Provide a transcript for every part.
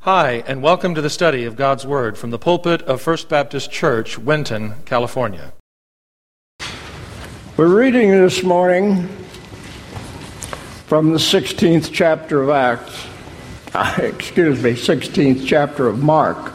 Hi, and welcome to the study of God's Word from the pulpit of First Baptist Church, Winton, California. We're reading this morning from the 16th chapter of Acts. 16th chapter of Mark,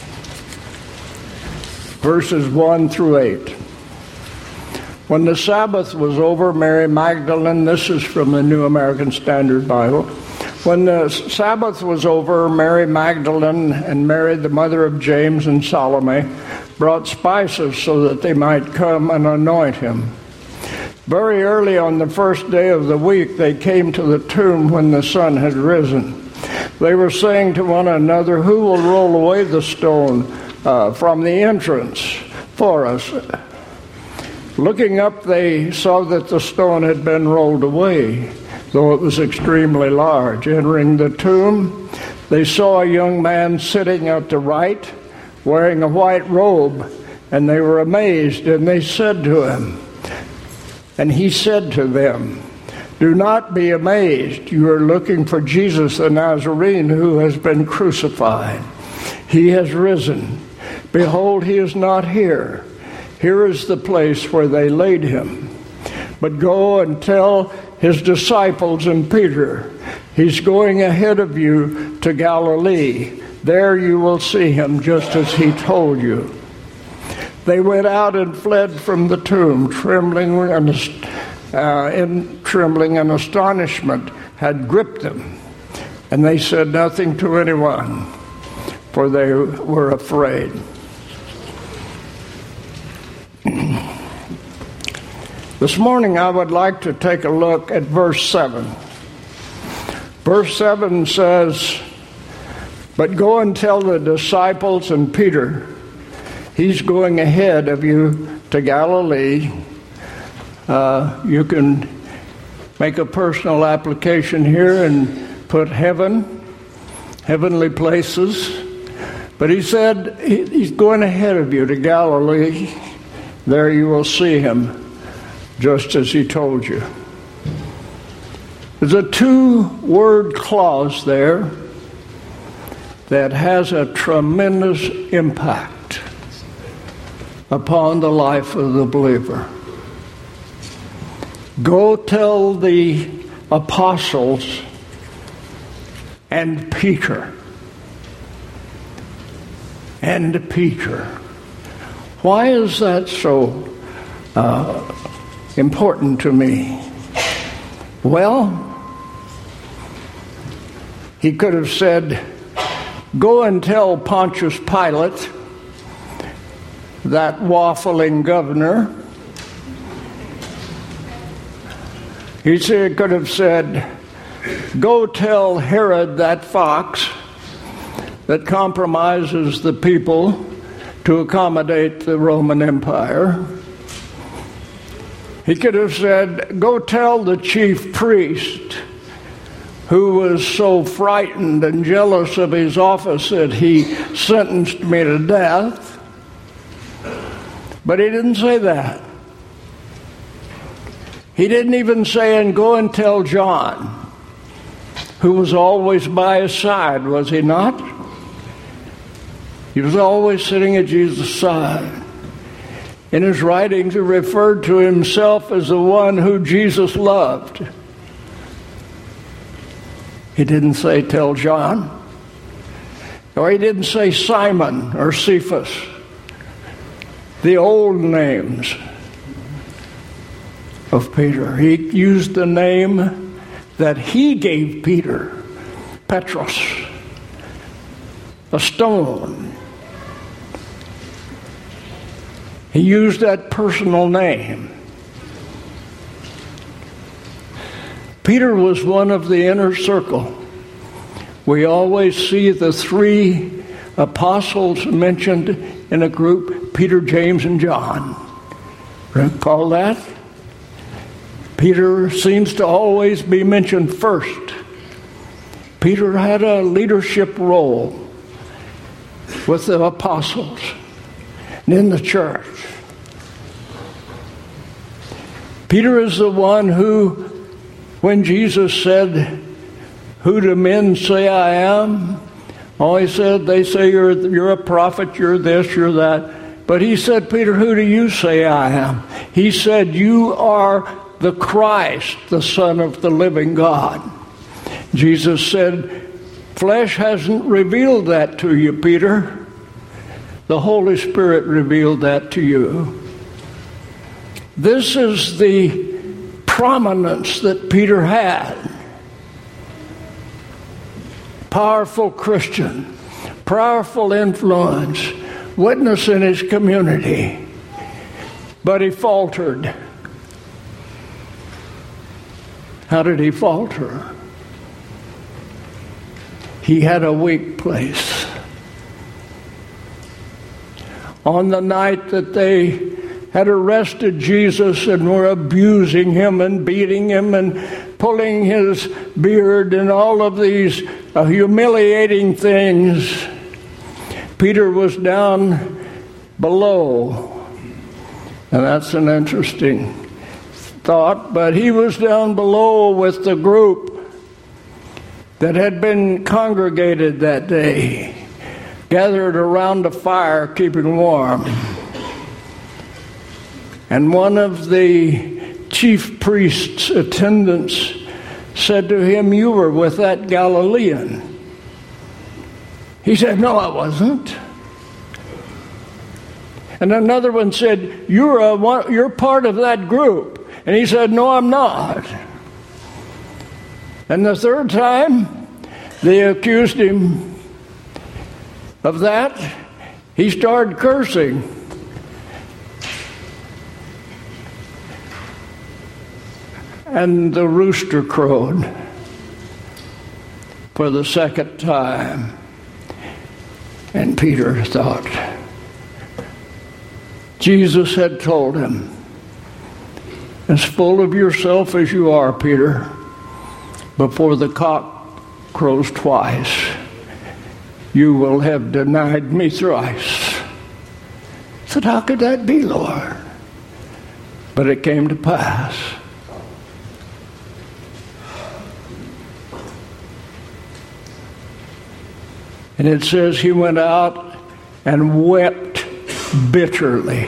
verses 1 through 8. When the Sabbath was over, Mary Magdalene, this is from the New American Standard Bible. When the Sabbath was over, Mary Magdalene and Mary, the mother of James and Salome, brought spices so that they might come and anoint him. Very early on the first day of the week, they came to the tomb when the sun had risen. They were saying to one another, "Who will roll away the stone from the entrance for us?" Looking up, they saw that the stone had been rolled away, though it was extremely large. Entering the tomb, they saw a young man sitting at the right, wearing a white robe, and they were amazed, and they said to him, and he said to them, "Do not be amazed. You are looking for Jesus the Nazarene, who has been crucified. He has risen. Behold, he is not here. Here is the place where they laid him. But go and tell his disciples and Peter, he's going ahead of you to Galilee. There you will see him just as he told you." They went out and fled from the tomb, trembling and astonishment had gripped them, and they said nothing to anyone, for they were afraid. This morning I would like to take a look at verse 7. Verse 7 says, "But go and tell the disciples and Peter, he's going ahead of you to Galilee." You can make a personal application here and put heavenly places. But he said, he's going ahead of you to Galilee. There you will see him, just as he told you. There's a two-word clause there that has a tremendous impact upon the life of the believer. Go tell the apostles and Peter. And Peter. Why is that so important to me? Well, he could have said, "Go and tell Pontius Pilate, that waffling governor." He could have said, "Go tell Herod, that fox that compromises the people to accommodate the Roman Empire." He could have said, "Go tell the chief priest who was so frightened and jealous of his office that he sentenced me to death." But he didn't say that. He didn't even say, "And go and tell John," who was always by his side, was he not? He was always sitting at Jesus' side. In his writings, he referred to himself as the one who Jesus loved. He didn't say, "Tell John." Or he didn't say Simon or Cephas, the old names of Peter. He used the name that he gave Peter, Petros, a stone. He used that personal name. Peter was one of the inner circle. We always see the three apostles mentioned in a group, Peter, James, and John. Recall that? Peter seems to always be mentioned first. Peter had a leadership role with the apostles and in the church. Peter is the one who, when Jesus said, "Who do men say I am?" Oh, he said, they say you're a prophet, you're this, you're that. But he said, Peter, who do you say I am? He said, you are the Christ, the Son of the living God. Jesus said, flesh hasn't revealed that to you, Peter. The Holy Spirit revealed that to you. This is the prominence that Peter had. Powerful Christian, powerful influence, witness in his community. But he faltered. How did he falter? He had a weak place. On the night that they had arrested Jesus and were abusing him and beating him and pulling his beard and all of these humiliating things, Peter was down below. And that's an interesting thought, but he was down below with the group that had been congregated that day, gathered around a fire, keeping warm. And one of the chief priest's attendants said to him, you were with that Galilean. He said, no, I wasn't. And another one said, you're part of that group. And he said, no, I'm not. And the third time they accused him of that, he started cursing. And the rooster crowed for the second time. And Peter thought, Jesus had told him, as full of yourself as you are, Peter, before the cock crows twice, you will have denied me thrice. I said, how could that be, Lord? But it came to pass. And it says he went out and wept bitterly.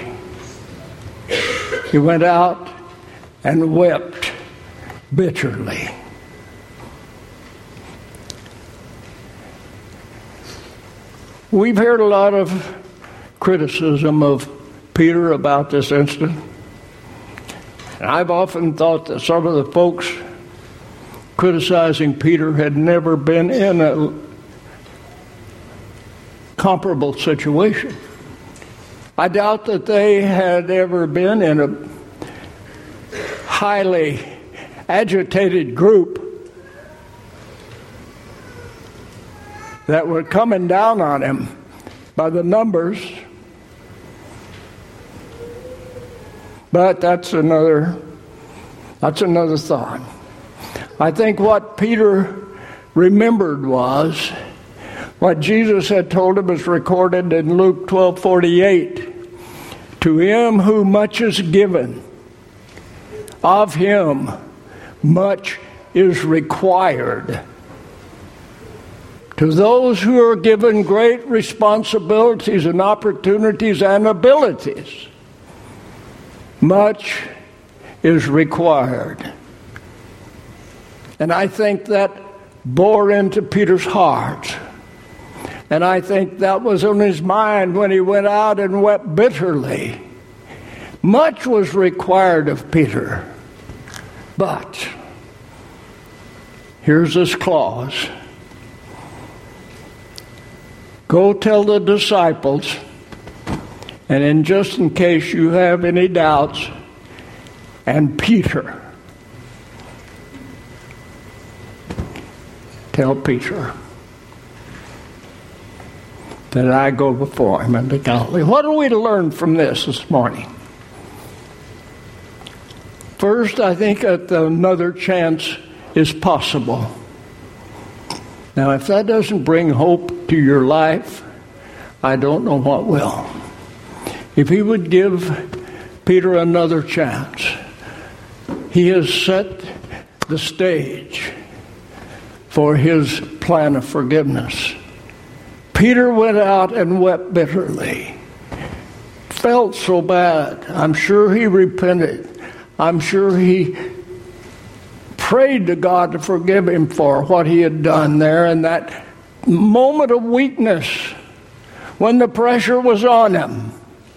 He went out and wept bitterly. We've heard a lot of criticism of Peter about this incident. And I've often thought that some of the folks criticizing Peter had never been in a comparable situation. I doubt that they had ever been in a highly agitated group that were coming down on him by the numbers. But that's another thought. I think what Peter remembered was what Jesus had told him is recorded in Luke 12:48. To him who much is given, of him much is required. To those who are given great responsibilities and opportunities and abilities, much is required. And I think that bore into Peter's heart. And I think that was on his mind when he went out and wept bitterly. Much was required of Peter. But here's this clause. Go tell the disciples, and in just in case you have any doubts, and Peter, tell Peter that I go before him into Galilee. What are we to learn from this morning? First, I think that another chance is possible. Now, if that doesn't bring hope to your life, I don't know what will. If he would give Peter another chance, he has set the stage for his plan of forgiveness. Peter went out and wept bitterly. Felt so bad. I'm sure he repented. I'm sure he prayed to God to forgive him for what he had done there in that moment of weakness when the pressure was on him.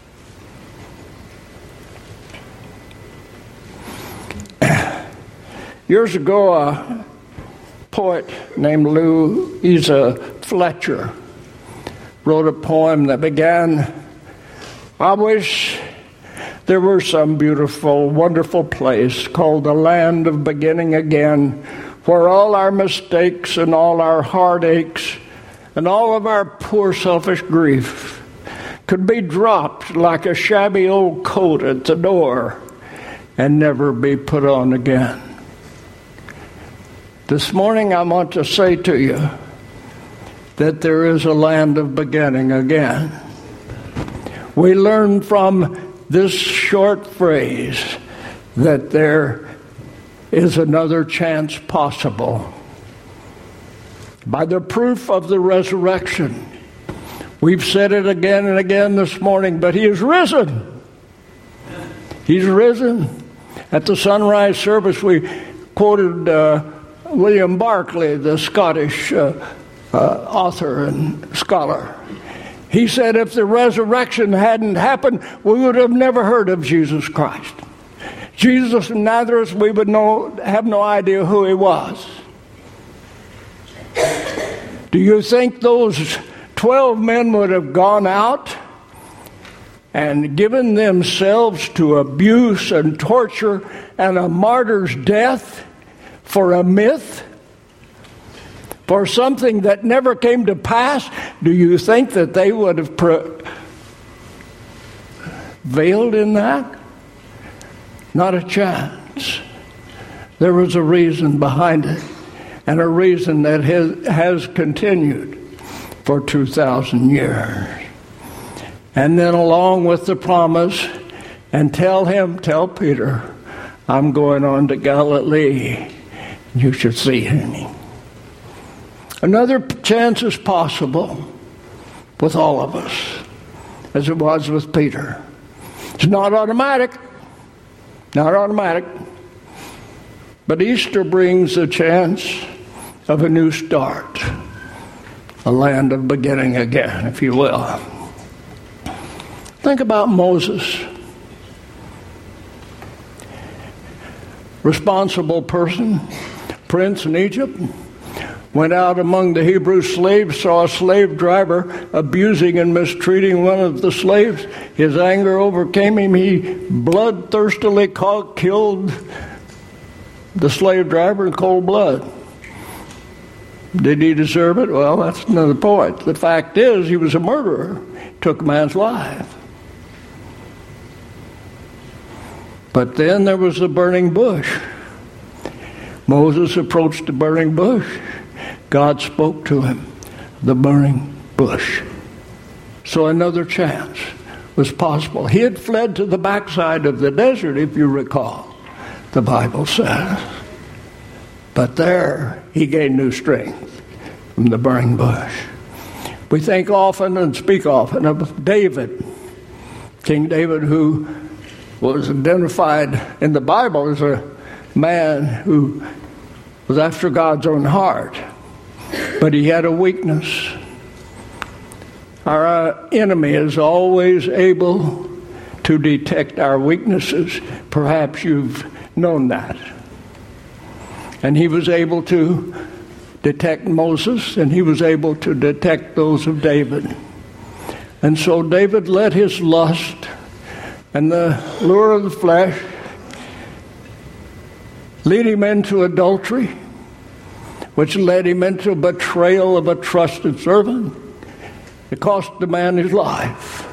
Years ago, a poet named Louisa Fletcher wrote a poem that began, "I wish there were some beautiful, wonderful place called the land of beginning again, where all our mistakes and all our heartaches and all of our poor selfish grief could be dropped like a shabby old coat at the door and never be put on again." This morning I want to say to you that there is a land of beginning again. We learn from this short phrase that there is another chance possible. By the proof of the resurrection, we've said it again and again this morning, but he is risen. He's risen. At the sunrise service, we quoted William Barclay, the Scottish author and scholar. He said if the resurrection hadn't happened, we would have never heard of Jesus Christ. Jesus of Nazareth, we would have no idea who he was. Do you think those 12 men would have gone out and given themselves to abuse and torture and a martyr's death for a myth? For something that never came to pass? Do you think that they would have prevailed in that? Not a chance. There was a reason behind it, and a reason that has continued for 2,000 years. And then along with the promise, and tell Peter, I'm going on to Galilee. You should see him. Another chance is possible with all of us, as it was with Peter. It's not automatic. Not automatic. But Easter brings a chance of a new start. A land of beginning again, if you will. Think about Moses. Responsible person, prince in Egypt. Went out among the Hebrew slaves, saw a slave driver abusing and mistreating one of the slaves. His anger overcame him. He bloodthirstily killed the slave driver in cold blood. Did he deserve it? Well, that's another point. The fact is, he was a murderer. Took a man's life. But then there was the burning bush. Moses approached the burning bush. God spoke to him, the burning bush. So another chance was possible. He had fled to the backside of the desert, if you recall, the Bible says. But there he gained new strength from the burning bush. We think often and speak often of David, King David, who was identified in the Bible as a man who was after God's own heart. But he had a weakness. Our enemy is always able to detect our weaknesses. Perhaps you've known that. And he was able to detect Moses, and he was able to detect those of David. And so David let his lust and the lure of the flesh lead him into adultery, which led him into betrayal of a trusted servant. It cost the man his life.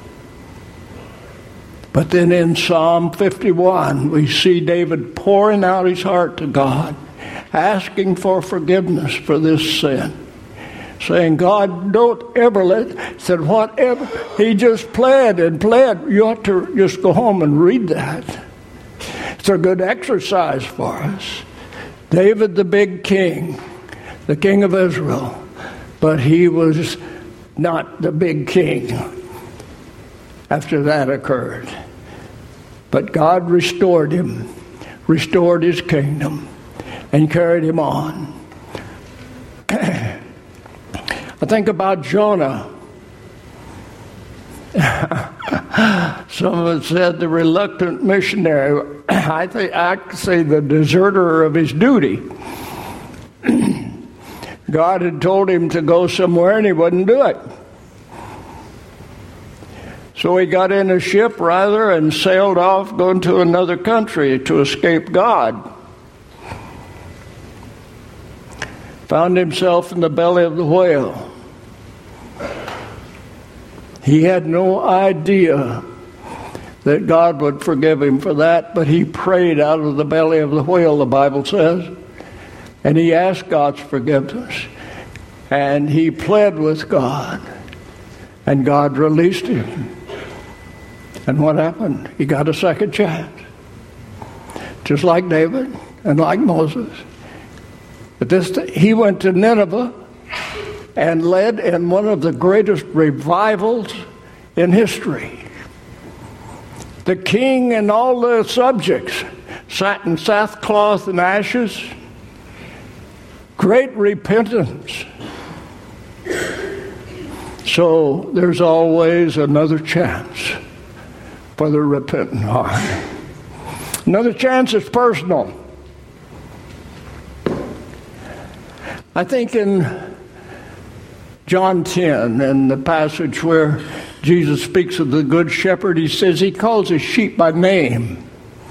But then in Psalm 51, we see David pouring out his heart to God, asking for forgiveness for this sin, saying, God, don't ever said whatever. He just pled and pled. You ought to just go home and read that. It's a good exercise for us. David, the big king, the king of Israel, but he was not the big king after that occurred. But God restored him, restored his kingdom, and carried him on. I think about Jonah. Some have said the reluctant missionary. I could say the deserter of his duty. God had told him to go somewhere and he wouldn't do it. So he got in a ship rather and sailed off going to another country to escape God. Found himself in the belly of the whale. He had no idea that God would forgive him for that, but he prayed out of the belly of the whale, the Bible says, and he asked God's forgiveness, and he pled with God, and God released him. And what happened? He got a second chance, just like David and like Moses. But he went to Nineveh and led in one of the greatest revivals in history. The king and all the subjects sat in sackcloth and ashes. Great repentance. So there's always another chance for the repentant heart. Another chance is personal. I think in John 10, in the passage where Jesus speaks of the good shepherd, he says he calls his sheep by name.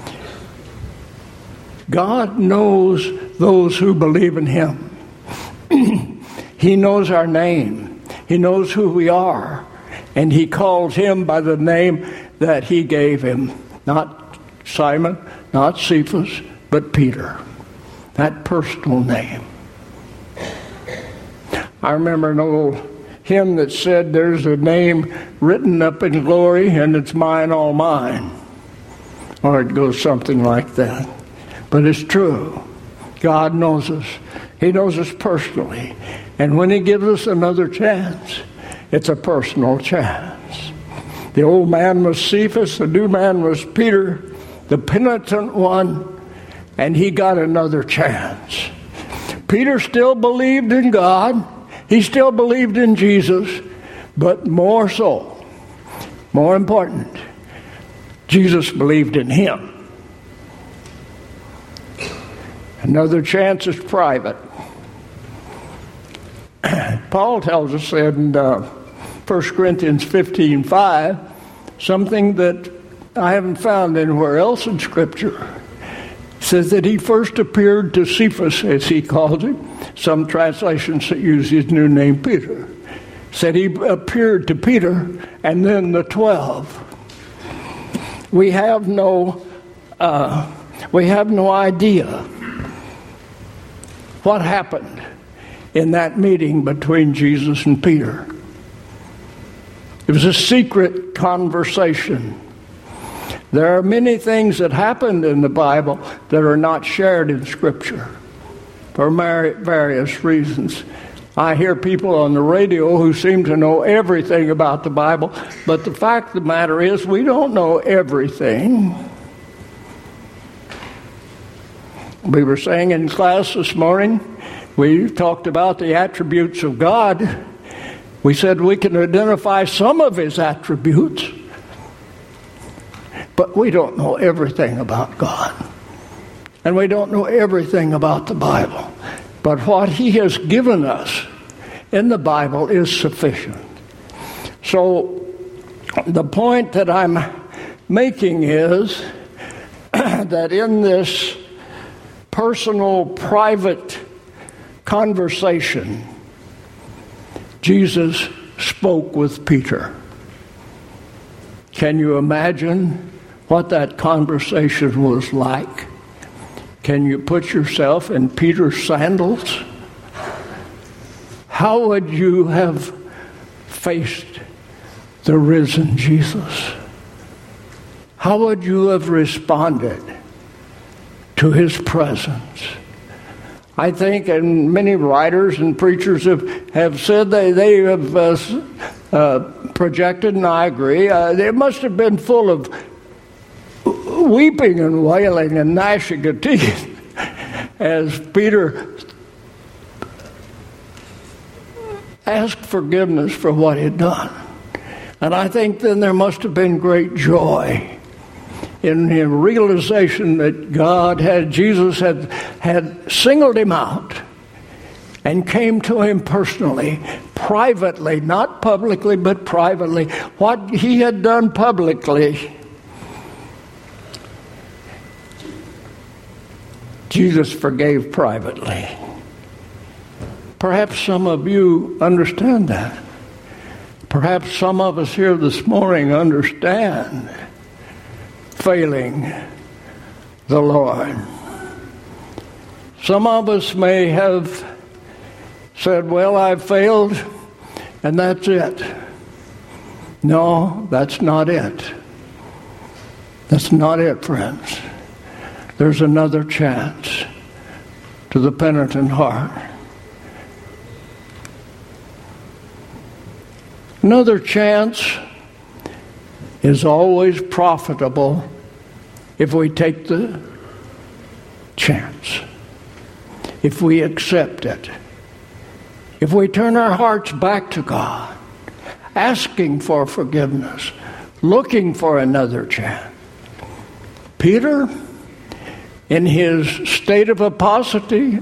God knows those who believe in him. He knows our name. He knows who we are. And he calls him by the name that he gave him. Not Simon, not Cephas, but Peter. That personal name. I remember an old hymn that said, there's a name written up in glory, and it's mine, all mine. Or it goes something like that. But it's true. God knows us. He knows us personally. And when he gives us another chance, it's a personal chance. The old man was Cephas, the new man was Peter, the penitent one, and he got another chance. Peter still believed in God. He still believed in Jesus, but more so, more important, Jesus believed in him. Another chance is private. Paul tells us in 1 Corinthians 15:5 something that I haven't found anywhere else in Scripture. It says that he first appeared to Cephas, as he calls him. Some translations use his new name, Peter. Said he appeared to Peter and then the 12. We have no idea what happened in that meeting between Jesus and Peter. It was a secret conversation. There are many things that happened in the Bible that are not shared in Scripture for various reasons. I hear people on the radio who seem to know everything about the Bible, but the fact of the matter is we don't know everything. We were saying in class this morning, we talked about the attributes of God. We said we can identify some of his attributes, but we don't know everything about God. And we don't know everything about the Bible. But what he has given us in the Bible is sufficient. So the point that I'm making is that in this personal, private conversation, Jesus spoke with Peter. Can you imagine what that conversation was like? Can you put yourself in Peter's sandals? How would you have faced the risen Jesus? How would you have responded to his presence? I think, and many writers and preachers have said they have projected, and I agree, they must have been full of weeping and wailing and gnashing of teeth as Peter asked forgiveness for what he'd done. And I think then there must have been great joy in the realization that Jesus had singled him out and came to him personally, privately, not publicly, but privately. What he had done publicly, Jesus forgave privately. Perhaps some of you understand that. Perhaps some of us here this morning understand failing the Lord. Some of us may have said, well, I've failed, and that's it. No, that's not it. That's not it, friends. There's another chance to the penitent heart. Another chance is always profitable if we take the chance, if we accept it, if we turn our hearts back to God, asking for forgiveness, looking for another chance. Peter, in his state of apostasy,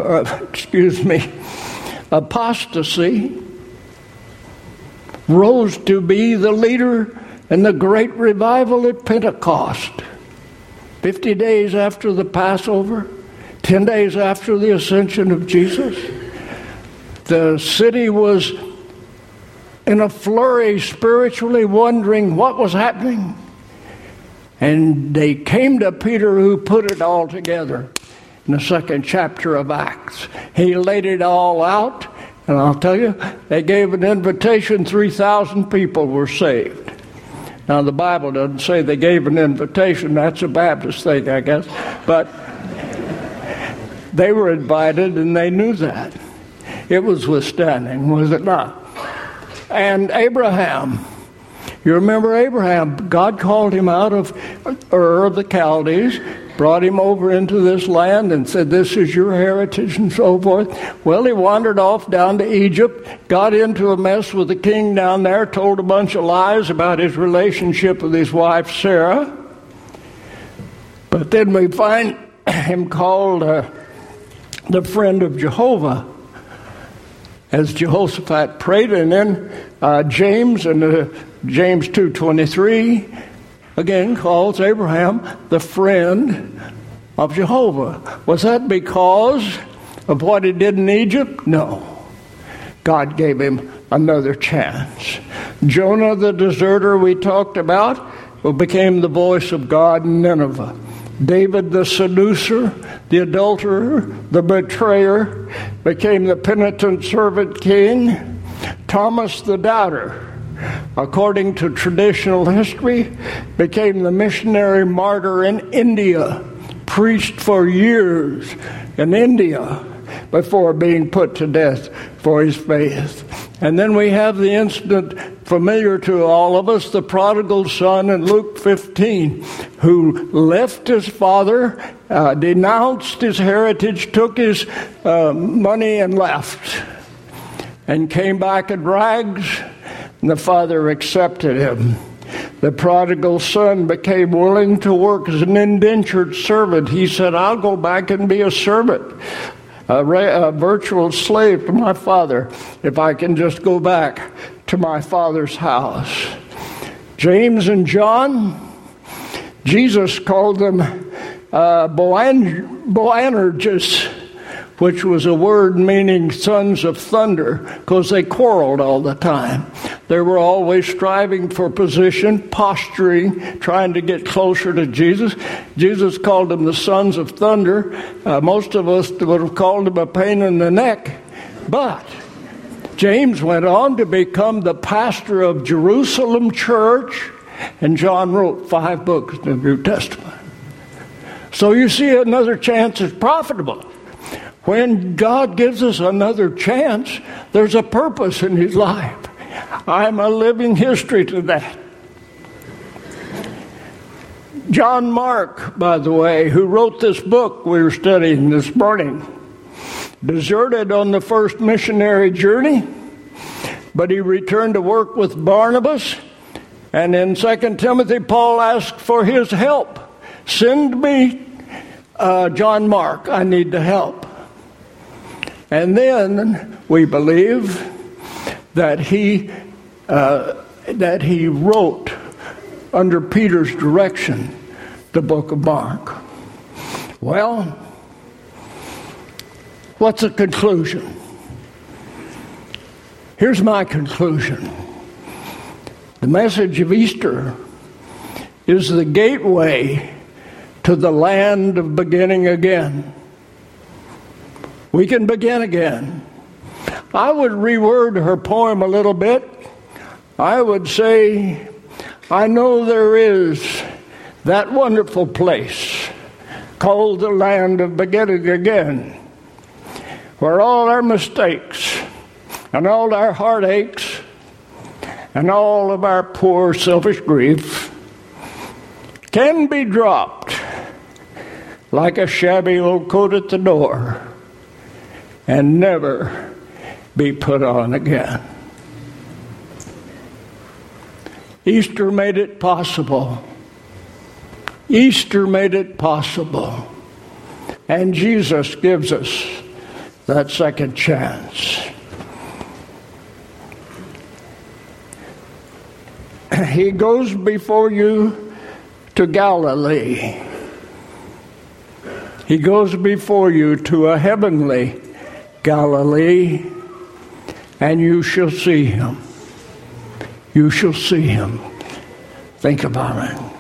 rose to be the leader in the great revival at Pentecost. 50 days after the Passover, 10 days after the ascension of Jesus, the city was in a flurry spiritually, wondering what was happening. And they came to Peter, who put it all together in the second chapter of Acts. He laid it all out, and I'll tell you, they gave an invitation, 3,000 people were saved. Now, the Bible doesn't say they gave an invitation. That's a Baptist thing, I guess. But they were invited, and they knew that. It was withstanding, was it not? And Abraham, you remember Abraham, God called him out of Ur of the Chaldees, brought him over into this land and said, this is your heritage and so forth. Well, he wandered off down to Egypt, got into a mess with the king down there, told a bunch of lies about his relationship with his wife Sarah. But then we find him called the friend of Jehovah, as Jehoshaphat prayed. And then James, in James 2:23, again calls Abraham the friend of Jehovah. Was that because of what he did in Egypt? No. God gave him another chance. Jonah the deserter we talked about became the voice of God in Nineveh. David the seducer, the adulterer, the betrayer, became the penitent servant king. Thomas the doubter, according to traditional history, became the missionary martyr in India, preached for years in India before being put to death for his faith. And then we have the incident familiar to all of us, the prodigal son in Luke 15, who left his father, denounced his heritage, took his money and left, and came back in rags, and the father accepted him. The prodigal son became willing to work as an indentured servant. He said, I'll go back and be a servant, a virtual slave to my father, if I can just go back to my father's house. James and John, Jesus called them Boanerges, which was a word meaning sons of thunder, because they quarreled all the time. They were always striving for position, posturing, trying to get closer to Jesus. Jesus called them the sons of thunder. Most of us would have called them a pain in the neck. But James went on to become the pastor of Jerusalem church, and John wrote 5 books in the New Testament. So you see, another chance is profitable. When God gives us another chance, there's a purpose in His life. I'm a living history to that. John Mark, by the way, who wrote this book we were studying this morning, deserted on the first missionary journey, but he returned to work with Barnabas. And in 2 Timothy, Paul asked for his help. Send me John Mark. I need the help. And then we believe that he wrote under Peter's direction the book of Mark. Well, what's the conclusion? Here's my conclusion. The message of Easter is the gateway to the land of beginning again. We can begin again. I would reword her poem a little bit. I would say, I know there is that wonderful place called the land of beginning again, where all our mistakes and all our heartaches and all of our poor selfish grief can be dropped like a shabby old coat at the door and never be put on again. Easter made it possible. Easter made it possible. And Jesus gives us that second chance. He goes before you to Galilee. He goes before you to a heavenly Galilee, and you shall see Him. You shall see Him. Think about it.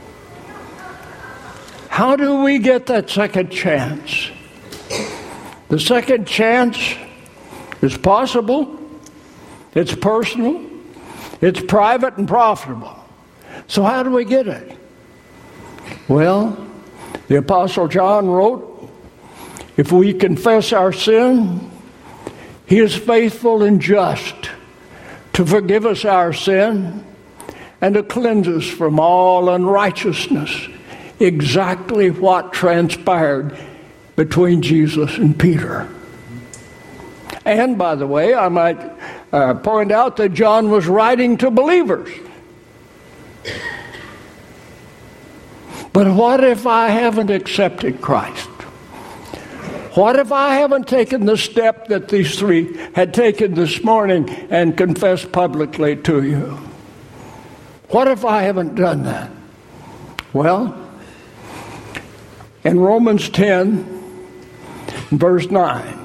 How do we get that second chance? The second chance is possible. It's personal. It's private and profitable. So how do we get it? Well, the Apostle John wrote, if we confess our sin, He is faithful and just to forgive us our sin and to cleanse us from all unrighteousness. Exactly what transpired between Jesus and Peter. And by the way, I might point out that John was writing to believers. But what if I haven't accepted Christ? What if I haven't taken the step that these three had taken this morning and confessed publicly to you? What if I haven't done that? Well, in Romans 10, verse 9,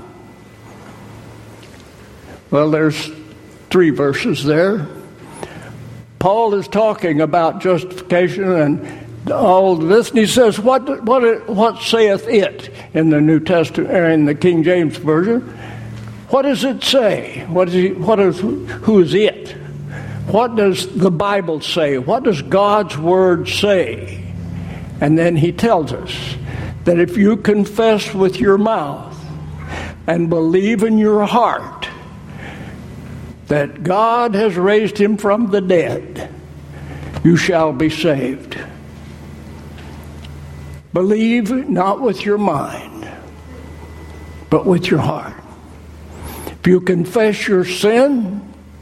well, there's 3 verses there. Paul is talking about justification and all this, and he says, "What saith it?" in the New Testament, in the King James Version. What does it say? Who is it? What does the Bible say? What does God's Word say? And then he tells us that if you confess with your mouth and believe in your heart that God has raised Him from the dead, you shall be saved. Believe not with your mind, but with your heart. If you confess your sin,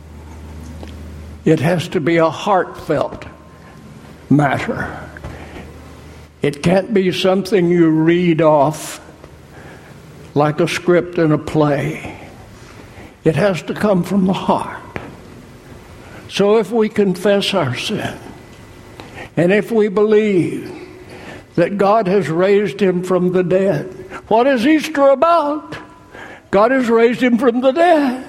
it has to be a heartfelt matter. It can't be something you read off like a script in a play. It has to come from the heart. So if we confess our sin, and if we believe that God has raised Him from the dead, what is Easter about? God has raised Him from the dead.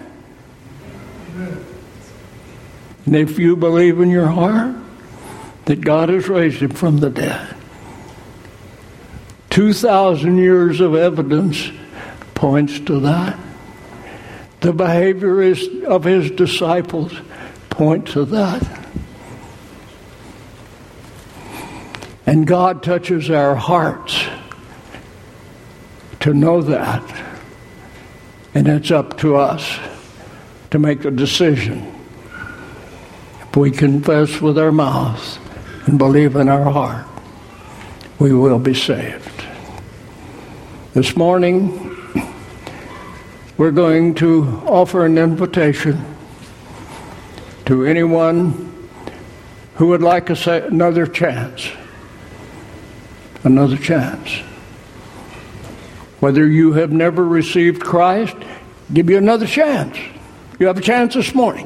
And if you believe in your heart that God has raised Him from the dead, 2,000 years of evidence points to that. The behavior of His disciples point to that. And God touches our hearts to know that And it's up to us to make a decision. If we confess with our mouths and believe in our heart, we will be saved. This morning, we're going to offer an invitation to anyone who would like another chance. Another chance. Whether you have never received Christ, give you another chance. You have a chance this morning.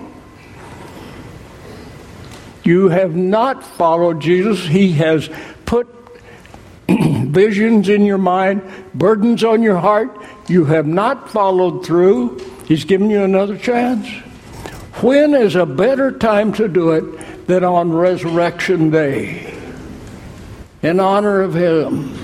You have not followed Jesus. He has put visions in your mind, burdens on your heart. You have not followed through. He's given you another chance. When is a better time to do it than on Resurrection Day? In honor of Him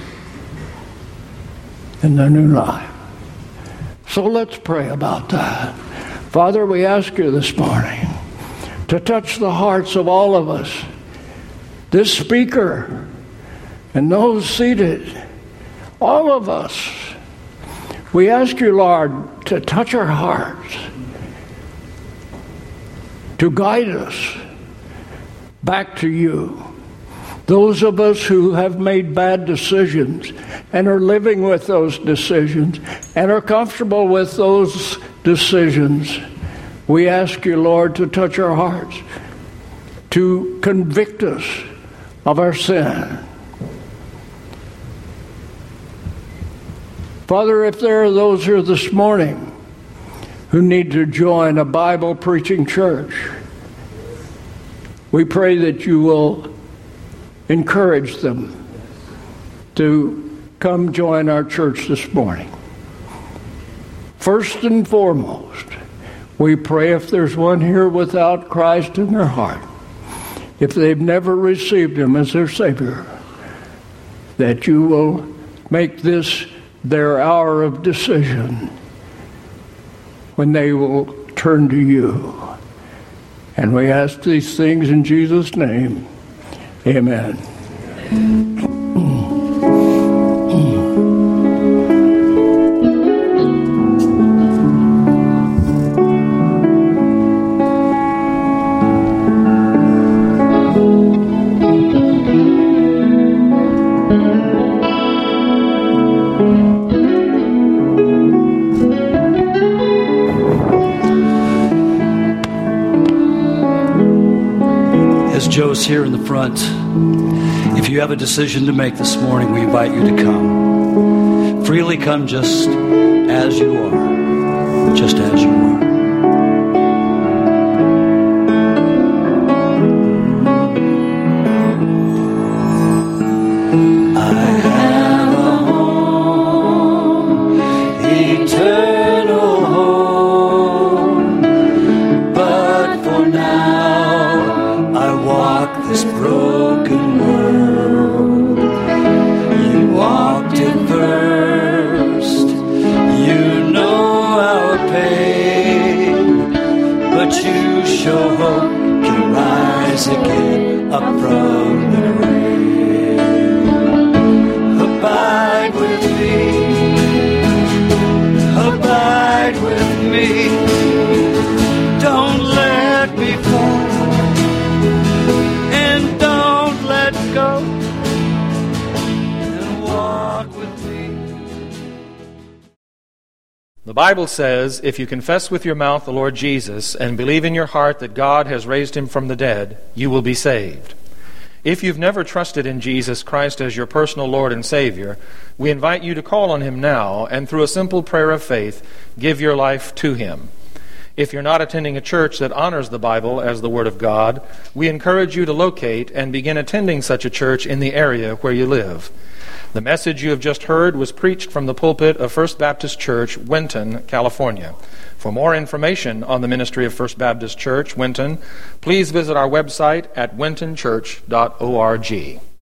in the new life. So let's pray about that. Father, we ask you this morning to touch the hearts of all of us, this speaker and those seated, all of us. We ask you, Lord, to touch our hearts, to guide us back to you. Those of us who have made bad decisions and are living with those decisions and are comfortable with those decisions, we ask you, Lord, to touch our hearts, to convict us of our sin. Father, if there are those here this morning who need to join a Bible preaching church, we pray that you will encourage them to come join our church this morning. First and foremost, we pray if there's one here without Christ in their heart, if they've never received Him as their Savior, that you will make this their hour of decision when they will turn to you. And we ask these things in Jesus' name. Amen. Joe's here in the front. If you have a decision to make this morning, we invite you to come. Freely come just as you are. Just as you are. The Bible says, if you confess with your mouth the Lord Jesus and believe in your heart that God has raised Him from the dead, you will be saved. If you've never trusted in Jesus Christ as your personal Lord and Savior, we invite you to call on Him now and through a simple prayer of faith, give your life to Him. If you're not attending a church that honors the Bible as the Word of God, we encourage you to locate and begin attending such a church in the area where you live. The message you have just heard was preached from the pulpit of First Baptist Church, Winton, California. For more information on the ministry of First Baptist Church, Winton, please visit our website at wintonchurch.org.